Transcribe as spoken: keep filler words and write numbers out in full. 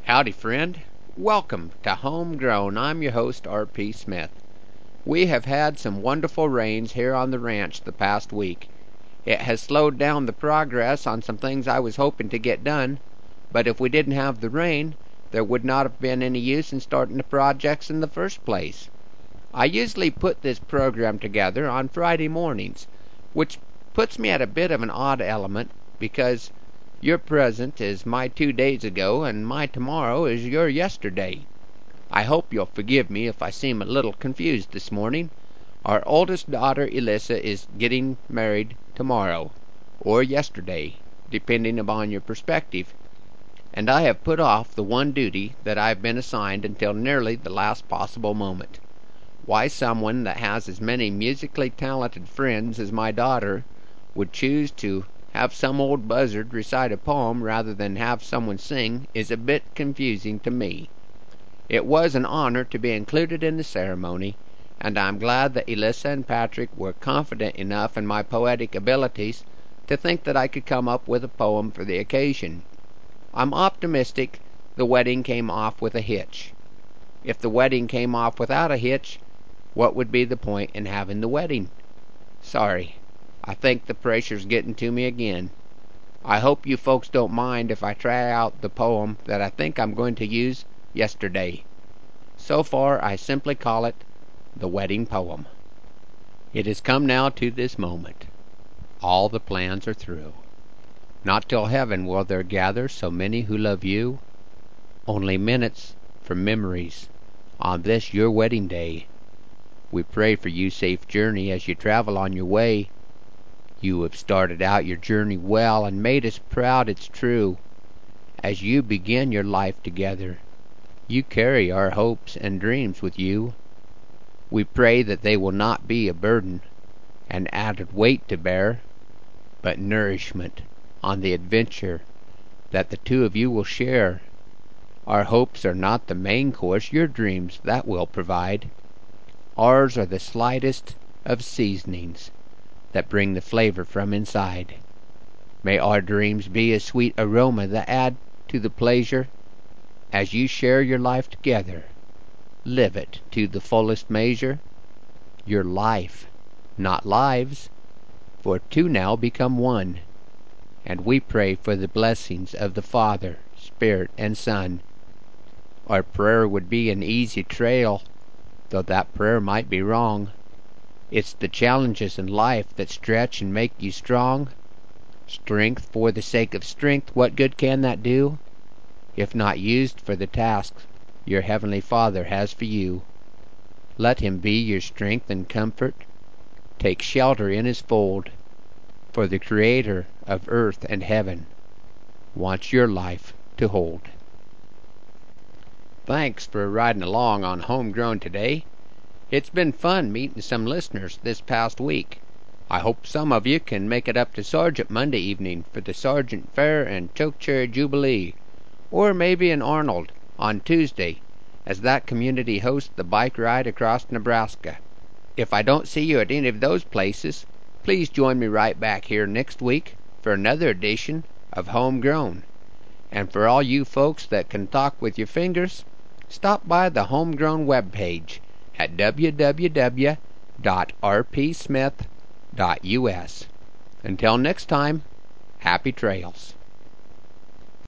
Howdy, friend. Welcome to Homegrown. I'm your host, R P. Smith. We have had some wonderful rains here on the ranch the past week. It has slowed down the progress on some things I was hoping to get done, but if we didn't have the rain, there would not have been any use in starting the projects in the first place. I usually put this program together on Friday mornings, which puts me at a bit of an odd element because your present is my two days ago and my tomorrow is your yesterday. I hope you'll forgive me if I seem a little confused this morning. Our oldest daughter, Elissa, is getting married tomorrow, or yesterday, depending upon your perspective, and I have put off the one duty that I have been assigned until nearly the last possible moment. Why someone that has as many musically talented friends as my daughter would choose to have some old buzzard recite a poem rather than have someone sing is a bit confusing to me. It was an honor to be included in the ceremony, and I'm glad that Elissa and Patrick were confident enough in my poetic abilities to think that I could come up with a poem for the occasion. I'm optimistic the wedding came off with a hitch. If the wedding came off without a hitch, what would be the point in having the wedding? Sorry, I think the pressure's getting to me again. I hope you folks don't mind if I try out the poem that I think I'm going to use yesterday. So far, I simply call it the wedding poem. It has come now to this moment. All the plans are through. Not till heaven will there gather so many who love you. Only minutes for memories on this your wedding day. We pray for you safe journey as you travel on your way. You have started out your journey well and made us proud, it's true. As you begin your life together, you carry our hopes and dreams with you. We pray that they will not be a burden, an added weight to bear, but nourishment on the adventure that the two of you will share. Our hopes are not the main course, your dreams that will provide. Ours are the slightest of seasonings that bring the flavor from inside. May our dreams be a sweet aroma that add to the pleasure. As you share your life together, live it to the fullest measure. Your life, not lives, for two now become one. And we pray for the blessings of the Father, Spirit, and Son. Our prayer would be an easy trail, though that prayer might be wrong. It's the challenges in life that stretch and make you strong. Strength for the sake of strength, what good can that do, if not used for the tasks your Heavenly Father has for you? Let Him be your strength and comfort. Take shelter in His fold, for the Creator of earth and heaven wants your life to hold. Thanks for riding along on Homegrown today. It's been fun meeting some listeners this past week. I hope some of you can make it up to Sargent Monday evening for the Sargent Fair and Chokecherry Jubilee, or maybe in Arnold on Tuesday, as that community hosts the bike ride across Nebraska. If I don't see you at any of those places, please join me right back here next week for another edition of Homegrown. And for all you folks that can talk with your fingers, stop by the Homegrown webpage at w w w dot r p smith dot u s. Until next time, happy trails.